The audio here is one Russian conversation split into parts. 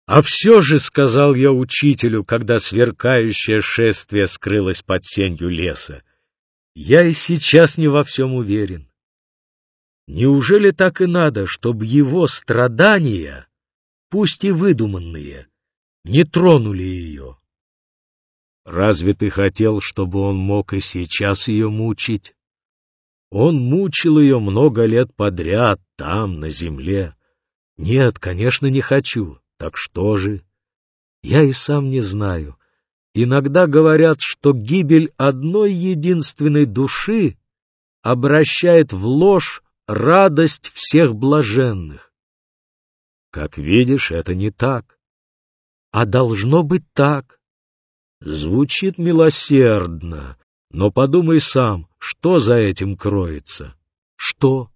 А все же, — сказал я учителю, когда сверкающее шествие скрылось под сенью леса, — я и сейчас не во всем уверен. Неужели так и надо, чтобы его страдания, пусть и выдуманные, не тронули ее? Разве ты хотел, чтобы он мог и сейчас ее мучить? Он мучил ее много лет подряд там, на земле. Нет, конечно, не хочу. Так что же? Я и сам не знаю. Иногда говорят, что гибель одной единственной души обращает в ложь радость всех блаженных. Как видишь, это не так. А должно быть так. Звучит милосердно, но подумай сам, что за этим кроется? Что?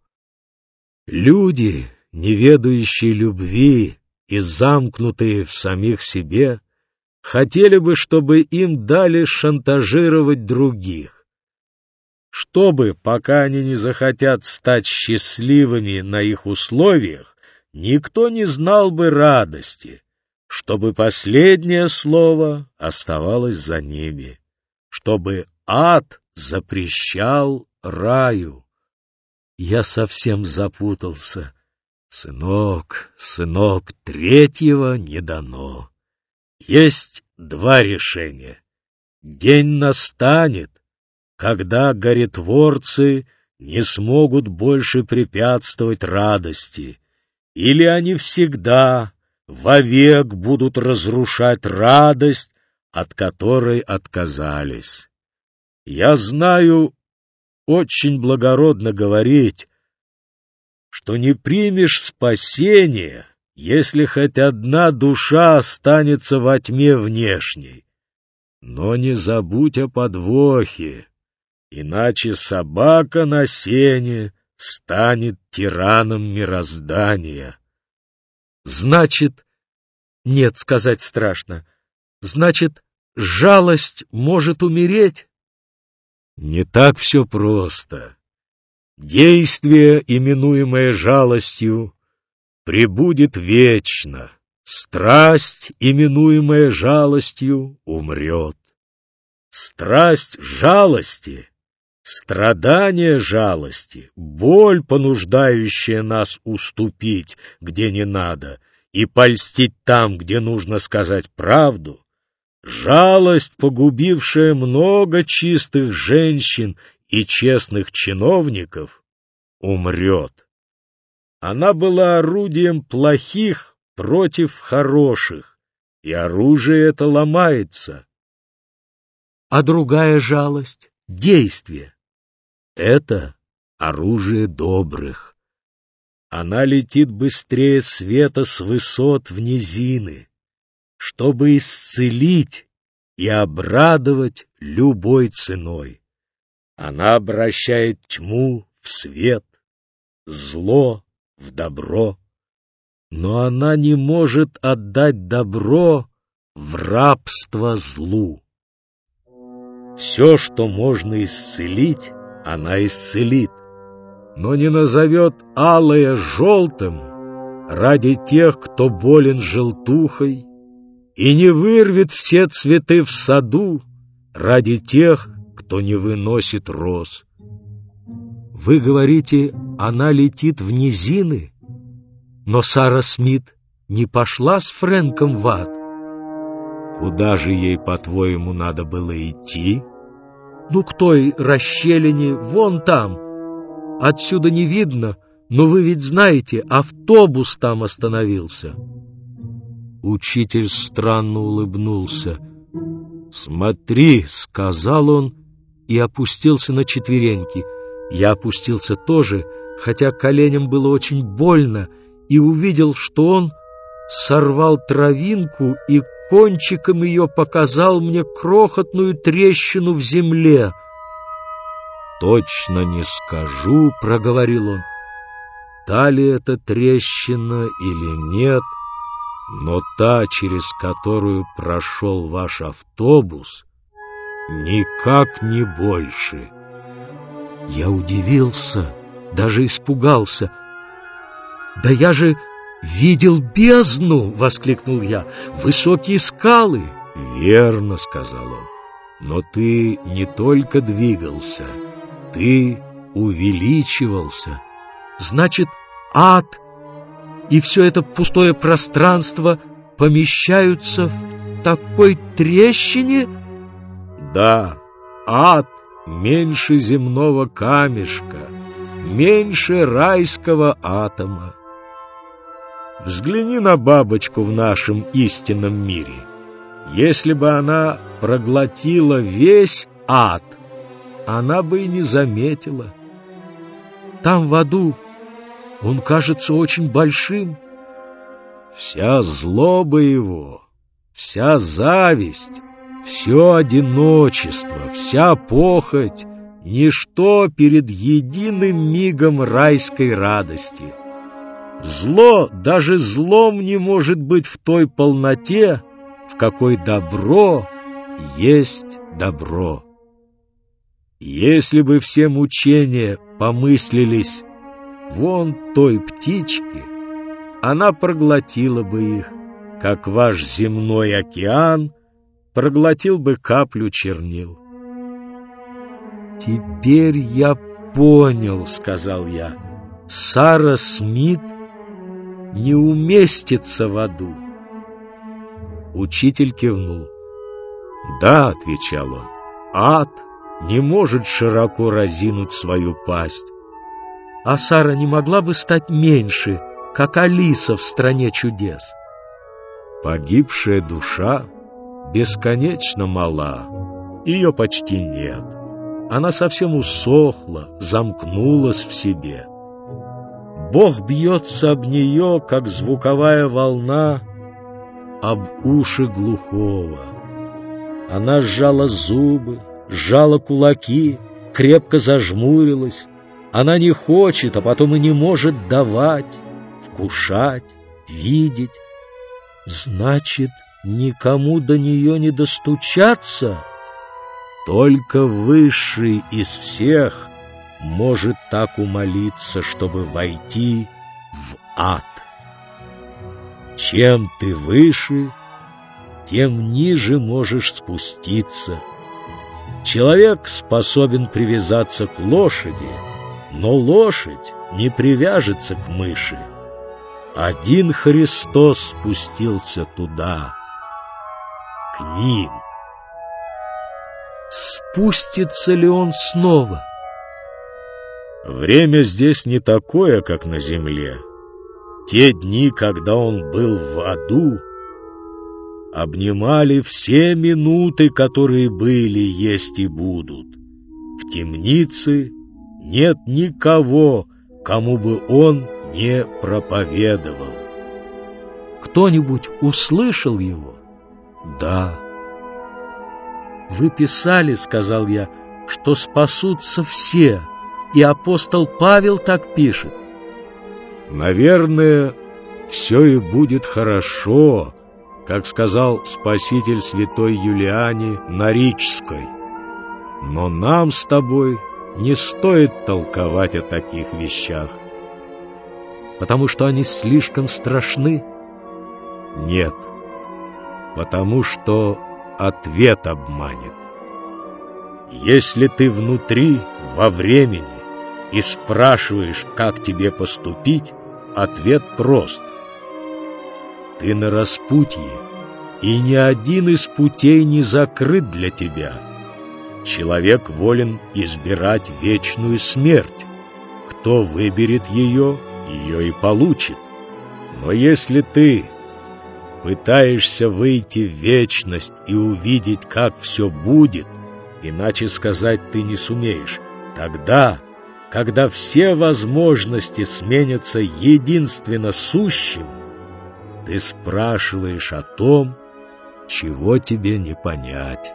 Люди, не ведающие любви и замкнутые в самих себе, хотели бы, чтобы им дали шантажировать других. Чтобы, пока они не захотят стать счастливыми на их условиях, никто не знал бы радости, чтобы последнее слово оставалось за ними, чтобы ад запрещал раю. Я совсем запутался. Сынок, сынок, третьего не дано. Есть два решения. День настанет, когда горетворцы не смогут больше препятствовать радости, или они всегда, вовек будут разрушать радость, от которой отказались. Я знаю, очень благородно говорить, что не примешь спасения, если хоть одна душа останется во тьме внешней. Но не забудь о подвохе, иначе собака на сене станет тираном мироздания. Значит, нет, сказать страшно, значит, жалость может умереть? Не так все просто. Действие, именуемое жалостью, пребудет вечно, страсть, именуемая жалостью, умрет. Страсть жалости, страдание жалости, боль, понуждающая нас уступить, где не надо, и польстить там, где нужно сказать правду, жалость, погубившая много чистых женщин и честных чиновников, умрет. Она была орудием плохих против хороших, и оружие это ломается. А другая жалость — действие. Это оружие добрых. Она летит быстрее света с высот в низины, чтобы исцелить и обрадовать любой ценой. Она обращает тьму в свет, зло в добро, но она не может отдать добро в рабство злу. Все, что можно исцелить, она исцелит, но не назовет алое желтым ради тех, кто болен желтухой, и не вырвет все цветы в саду ради тех, кто не выносит роз. Вы говорите, она летит в низины, но Сара Смит не пошла с Фрэнком в ад. Куда же ей, по-твоему, надо было идти? Ну, к той расщелине, вон там. Отсюда не видно, но вы ведь знаете, автобус там остановился. Учитель странно улыбнулся. «Смотри», — сказал он и опустился на четвереньки. Я опустился тоже, хотя коленям было очень больно, и увидел, что он сорвал травинку и кончиком ее показал мне крохотную трещину в земле. «Точно не скажу», — проговорил он, — «та ли это трещина или нет, но та, через которую прошел ваш автобус, никак не больше». Я удивился, даже испугался. «Да я же «Видел бездну!» — воскликнул я. «Высокие скалы!» «Верно», — сказал он. «Но ты не только двигался, ты увеличивался. Значит, ад и все это пустое пространство помещаются в такой трещине?» «Да, ад меньше земного камешка, меньше райского атома. Взгляни на бабочку в нашем истинном мире. Если бы она проглотила весь ад, она бы и не заметила. Там в аду он кажется очень большим. Вся злоба его, вся зависть, все одиночество, вся похоть — ничто перед единым мигом райской радости. Зло даже злом не может быть в той полноте, в какой добро есть добро. Если бы все мучения помыслились вон той птичке, она проглотила бы их, как ваш земной океан проглотил бы каплю чернил. «Теперь я понял», — сказал я, — «Сара Смит не уместится в аду». Учитель кивнул. «Да», — отвечал он, — «ад не может широко разинуть свою пасть. А Сара не могла бы стать меньше, как Алиса в «Стране чудес»?» «Погибшая душа бесконечно мала, ее почти нет. Она совсем усохла, замкнулась в себе. Бог бьется об нее, как звуковая волна об уши глухого. Она сжала зубы, сжала кулаки, крепко зажмурилась. Она не хочет, а потом и не может давать, вкушать, видеть. Значит, никому до нее не достучаться? Только Высший из всех может так умолиться, чтобы войти в ад. Чем ты выше, тем ниже можешь спуститься. Человек способен привязаться к лошади, но лошадь не привяжется к мыши. Один Христос спустился туда, к ним. Спустится ли он снова? Время здесь не такое, как на земле. Те дни, когда он был в аду, обнимали все минуты, которые были, есть и будут. В темнице нет никого, кому бы он не проповедовал. Кто-нибудь услышал его? Да. «Вы писали, — сказал я, — что спасутся все, и апостол Павел так пишет». Наверное, все и будет хорошо, как сказал Спаситель святой Юлиане на Ричской. Но нам с тобой не стоит толковать о таких вещах. Потому что они слишком страшны? Нет, потому что ответ обманет. Если ты внутри, во времени, и спрашиваешь, как тебе поступить, ответ прост. Ты на распутье, и ни один из путей не закрыт для тебя. Человек волен избирать вечную смерть. Кто выберет ее, ее и получит. Но если ты пытаешься выйти в вечность и увидеть, как все будет, иначе сказать ты не сумеешь, тогда, когда все возможности сменятся единственно сущим, ты спрашиваешь о том, чего тебе не понять.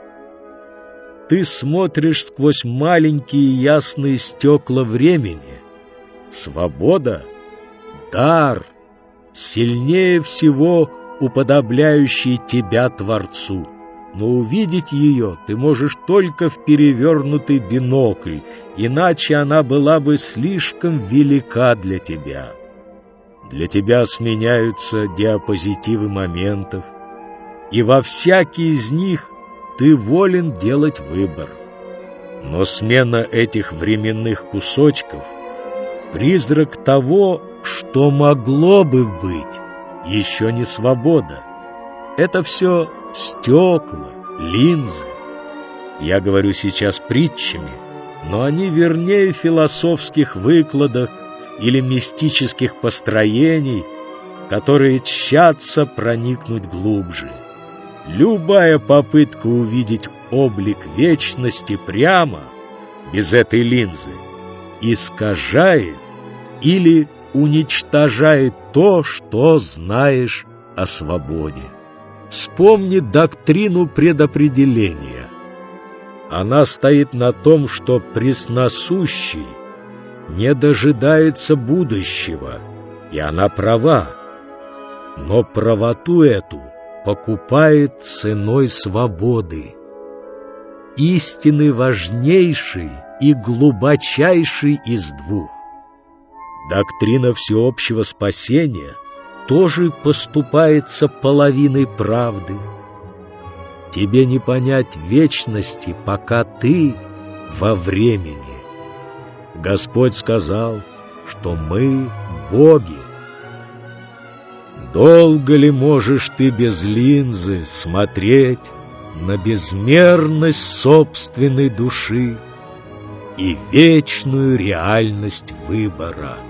Ты смотришь сквозь маленькие ясные стекла времени. Свобода — дар, сильнее всего уподобляющий тебя Творцу. Но увидеть ее ты можешь только в перевернутый бинокль, иначе она была бы слишком велика для тебя. Для тебя сменяются диапозитивы моментов, и во всякий из них ты волен делать выбор. Но смена этих временных кусочков — призрак того, что могло бы быть, еще не свобода. Это все стекла, линзы. Я говорю сейчас притчами, но они вернее философских выкладок или мистических построений, которые тщатся проникнуть глубже. Любая попытка увидеть облик вечности прямо, без этой линзы, искажает или уничтожает то, что знаешь о свободе. Вспомни доктрину предопределения. Она стоит на том, что пресносущий не дожидается будущего, и она права. Но правоту эту покупает ценой свободы. Истины важнейший и глубочайший из двух. Доктрина всеобщего спасения тоже поступается половиной правды. Тебе не понять вечности, пока ты во времени. Господь сказал, что мы боги. Долго ли можешь ты без линзы смотреть на безмерность собственной души и вечную реальность выбора?